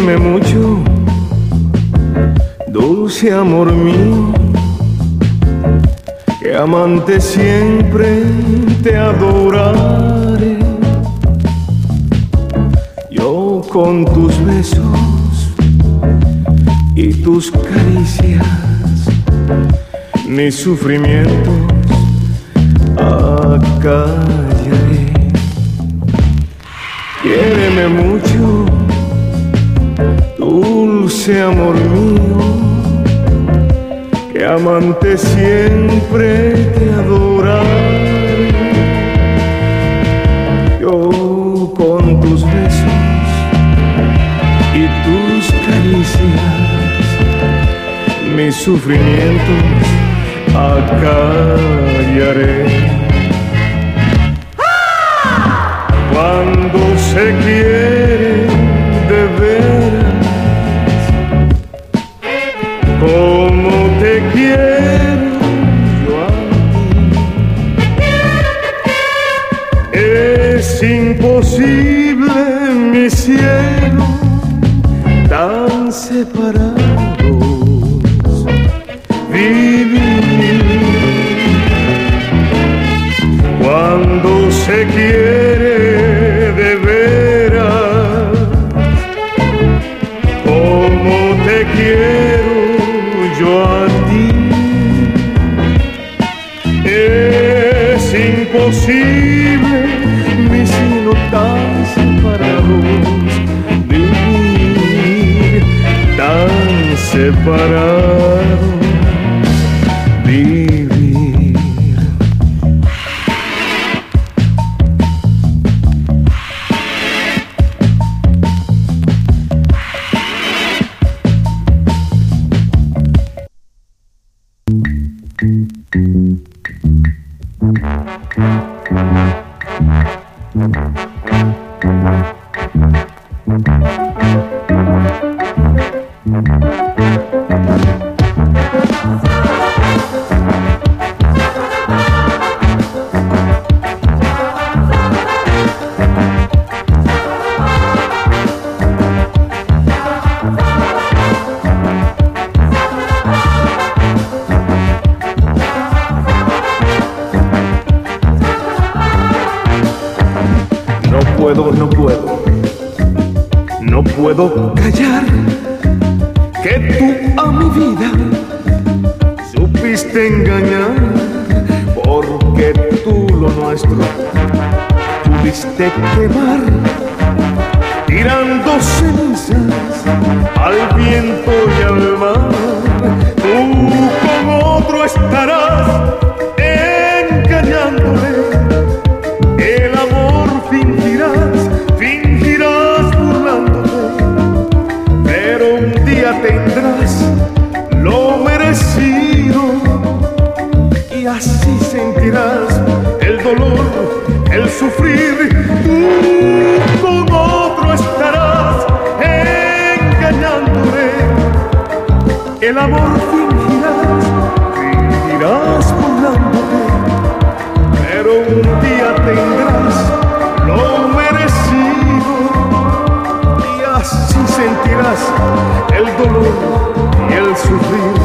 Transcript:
Quiéreme mucho, dulce amor mío, que amante siempre te adoraré. Yo con tus besos y tus caricias, mis sufrimientos acallaré. Quiéreme mucho, dulce amor mío, que amante siempre te adoraré. Yo con tus besos y tus caricias, mis sufrimientos acallaré. Cuando se quiere de veras, como te quiero yo a ti, es imposible, mi cielo, tan separados vivir. Cuando se quiere de veras, como te quiero yo a ti, es imposible, mi cielo, tan separados vivir, tan separados vivir. No puedo callar que tú a mi vida supiste engañar, porque tú lo nuestro pudiste quemar, tirando cenizas al viento y al mar. Tú con otro estarás engañándole, el amor fingirás burlándote, pero un día tendrás lo merecido y así sentirás el dolor, el sufrir. Tú con otro estarás engañándole, el amor fingirás burlándote, pero un día tendrás lo merecido y así sentirás el dolor y el sufrir.